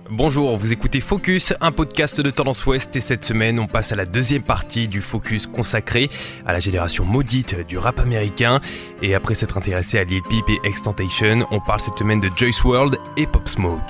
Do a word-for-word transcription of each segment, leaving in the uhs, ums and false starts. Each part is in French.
Bonjour, vous écoutez Focus, un podcast de Tendance Ouest et cette semaine on passe à la deuxième partie du Focus consacré à la génération maudite du rap américain. Et après s'être intéressé à Lil Peep et XXXTentacion, on parle cette semaine de Juice world et Pop Smoke.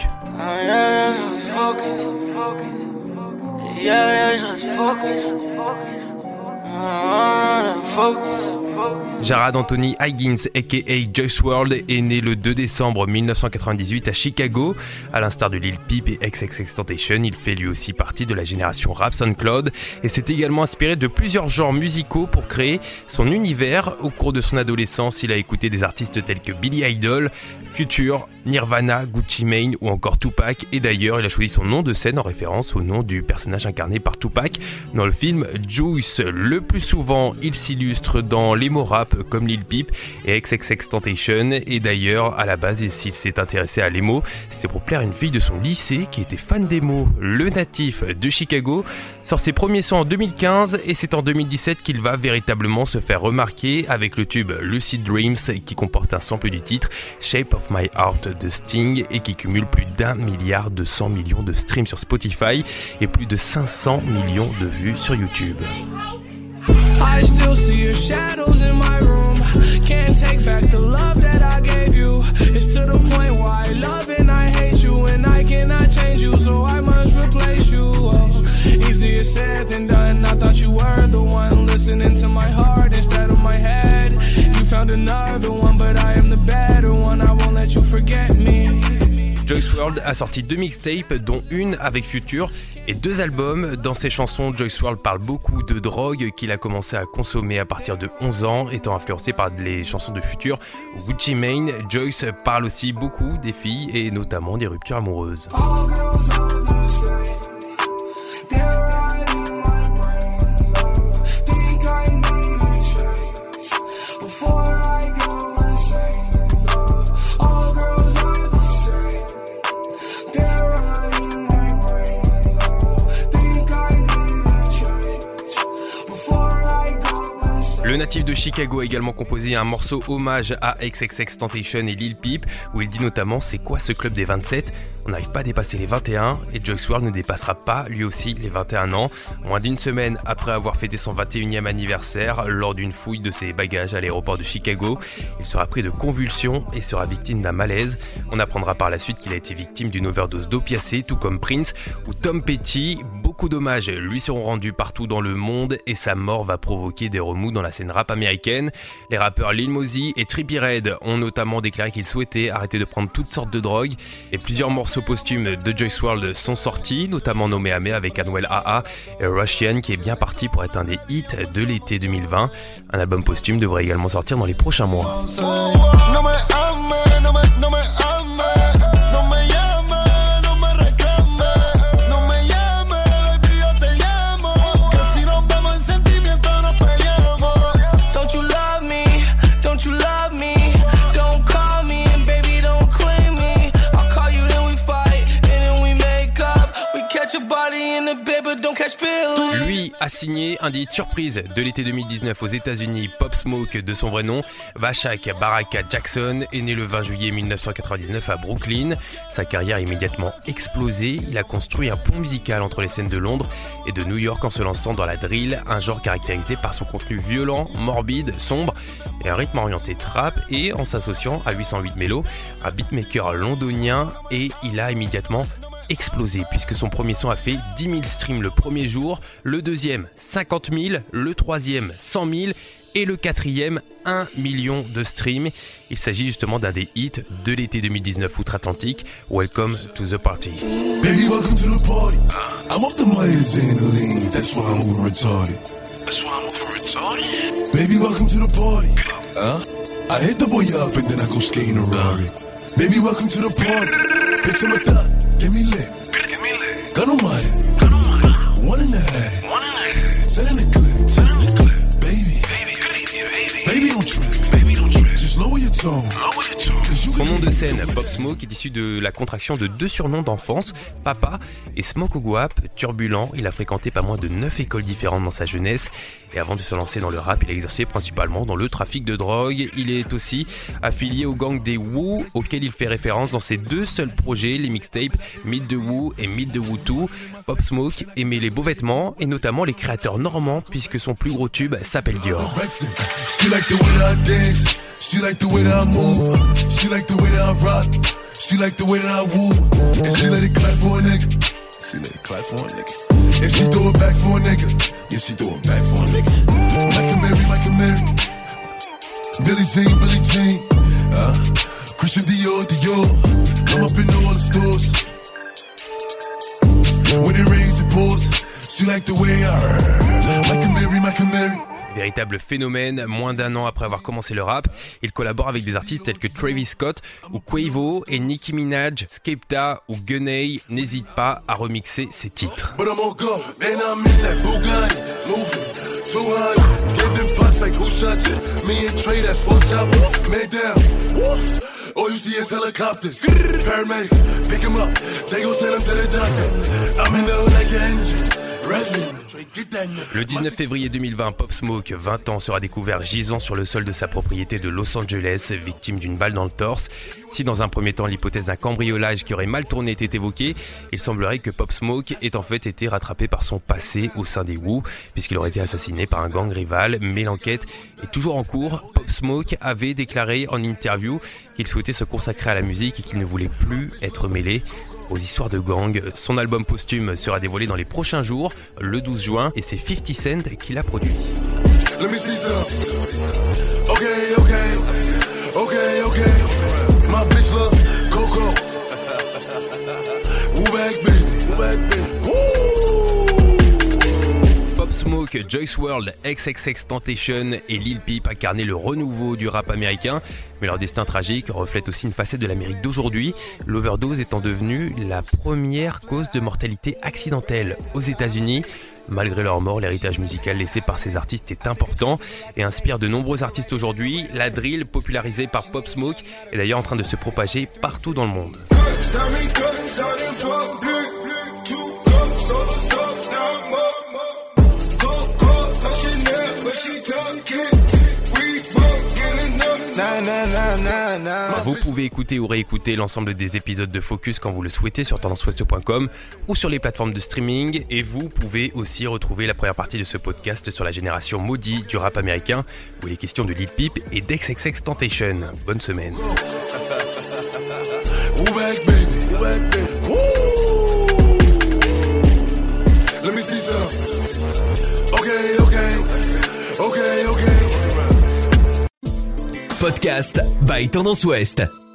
Jarad Anthony Higgins, aka Juice world, est né le deux décembre mille neuf cent quatre-vingt-dix-huit à Chicago. À l'instar de Lil Peep et XXXTentacion, il fait lui aussi partie de la génération rap SoundCloud et s'est également inspiré de plusieurs genres musicaux pour créer son univers. Au cours de son adolescence, il a écouté des artistes tels que Billy Idol, Future, Nirvana, Gucci Mane ou encore Tupac. Et d'ailleurs, il a choisi son nom de scène en référence au nom du personnage incarné par Tupac dans le film Juice. Le plus souvent, il s'illustre dans l'emo rap comme Lil Peep et XXXTentacion. Et d'ailleurs, à la base, s'il s'est intéressé à l'emo, c'était pour plaire à une fille de son lycée qui était fan d'emo. Le natif de Chicago sort ses premiers sons en deux mille quinze et c'est en deux mille dix-sept qu'il va véritablement se faire remarquer avec le tube Lucid Dreams qui comporte un sample du titre Shape of My Heart de Sting et qui cumule plus d'un milliard deux cents millions de streams sur Spotify et plus de cinq cents millions de vues sur YouTube. I still see your shadows in my room. Can't take back the love that I gave you. It's to the point where I love and I hate you, and I cannot change you, so I must replace you. Oh, easier said than done. I thought you were the one listening to my heart instead of my head. You found another one, but I am the better one. I won't let you forget me. Juice world a sorti deux mixtapes, dont une avec Future, et deux albums. Dans ses chansons, Juice world parle beaucoup de drogue qu'il a commencé à consommer à partir de onze ans, étant influencé par les chansons de Future ou Gucci Mane. Juice parle aussi beaucoup des filles et notamment des ruptures amoureuses. Le natif de Chicago a également composé un morceau hommage à XXXTentacion et Lil Peep où il dit notamment « C'est quoi ce club des vingt-sept ? On n'arrive pas à dépasser les vingt et un et Juice world ne dépassera pas lui aussi les vingt et un ans. » Moins d'une semaine après avoir fêté son vingt et unième anniversaire, lors d'une fouille de ses bagages à l'aéroport de Chicago, il sera pris de convulsions et sera victime d'un malaise. On apprendra par la suite qu'il a été victime d'une overdose d'opiacés, tout comme Prince ou Tom Petty. Beaucoup d'hommages lui seront rendus partout dans le monde et sa mort va provoquer des remous dans la scène rap américaine. Les rappeurs Lil Mosey et Trippie Redd ont notamment déclaré qu'ils souhaitaient arrêter de prendre toutes sortes de drogues et plusieurs morceaux posthumes de Juice world sont sortis, notamment Nommé Amé avec Anuel A A et Russian qui est bien parti pour être un des hits de l'été deux mille vingt. Un album posthume devrait également sortir dans les prochains mois. Lui a signé un des hits surprises de l'été deux mille dix-neuf aux États-Unis. Pop Smoke, de son vrai nom, Vashak Baraka Jackson, est né le vingt juillet mille neuf cent quatre-vingt-dix-neuf à Brooklyn. Sa carrière a immédiatement explosé. Il a construit un pont musical entre les scènes de Londres et de New York en se lançant dans la drill, un genre caractérisé par son contenu violent, morbide, sombre et un rythme orienté trap, et en s'associant à huit cent huit Melo, un beatmaker londonien, et il a immédiatement explosé puisque son premier son a fait dix mille streams le premier jour, le deuxième cinquante mille, le troisième cent mille et le quatrième un million de streams. Il s'agit justement d'un des hits de l'été deux mille dix-neuf outre-Atlantique, Welcome to the Party. Baby, welcome to the party. I'm off the Myers and the lean, that's why I'm over retarded. That's why I'm over retarded. Baby, welcome to the party. Huh? I hit the boy up and then I go skating a Rari. Baby, welcome to the party. Pick some of that, get me lit. Get me lit. Gun on my head. Gun on my head. One in the head. One in the head. Set in the clip. Set in the clip. Baby. Baby, baby, baby. Baby, don't trip. Baby, don't trip. Just lower your tone. Lower your tone. Son nom de scène. Pop Smoke est issu de la contraction de deux surnoms d'enfance, Papa et Smoke Oguap. Turbulent, il a fréquenté pas moins de neuf écoles différentes dans sa jeunesse. Et avant de se lancer dans le rap, il a exercé principalement dans le trafic de drogue. Il est aussi affilié au gang des Wu, auquel il fait référence dans ses deux seuls projets, les mixtapes Meet the Wu et Meet the Wu deux. Pop Smoke aimait les beaux vêtements et notamment les créateurs normands, puisque son plus gros tube s'appelle Dior. She like the way that I dance. She like the way that I move. She like the way that I rock. She like the way that I woo. And she let it clap for a nigga. She let it clap for a nigga. And she throw it back for a nigga. Yeah, she throw it back for a nigga. Like a Mary, like a Mary. Billie Jean, Billie Jean. Uh, Christian Dior, Dior. I'm up in all the stores. When it rains, it pours. She like the way I heard. Like a Mary, like a Mary. Véritable phénomène, moins d'un an après avoir commencé le rap, il collabore avec des artistes tels que Travis Scott ou Quavo, et Nicki Minaj, Skepta ou Gunna n'hésitent pas à remixer ses titres. All you see is helicopters, paramedics, pick him up, they gon' send him to the doctor. I'm in the hood like an engine, revving. Le dix-neuf février deux mille vingt, Pop Smoke, vingt ans, sera découvert gisant sur le sol de sa propriété de Los Angeles, victime d'une balle dans le torse. Si dans un premier temps l'hypothèse d'un cambriolage qui aurait mal tourné était évoquée, il semblerait que Pop Smoke ait en fait été rattrapé par son passé au sein des Wu, puisqu'il aurait été assassiné par un gang rival, mais l'enquête est toujours en cours. Pop Smoke avait déclaré en interview qu'il souhaitait se consacrer à la musique et qu'il ne voulait plus être mêlé aux histoires de gang. Son album posthume sera dévoilé dans les prochains jours, le douze juin, et c'est fifty Cent qui l'a produit. Let me see some. Okay, okay, okay, okay. My bitch love Coco. Woo back baby, woo back baby. Pop Smoke, Juice world, X X X Temptation et Lil Peep incarnaient le renouveau du rap américain, mais leur destin tragique reflète aussi une facette de l'Amérique d'aujourd'hui, l'overdose étant devenue la première cause de mortalité accidentelle aux États-Unis. Malgré leur mort, l'héritage musical laissé par ces artistes est important et inspire de nombreux artistes aujourd'hui. La drill, popularisée par Pop Smoke, est d'ailleurs en train de se propager partout dans le monde. Vous pouvez écouter ou réécouter l'ensemble des épisodes de Focus quand vous le souhaitez sur tendance ouest point com ou sur les plateformes de streaming, et vous pouvez aussi retrouver la première partie de ce podcast sur la génération maudite du rap américain où il est question de Lil Peep et d'X X X Temptation. Bonne semaine. Podcast by Tendance Ouest.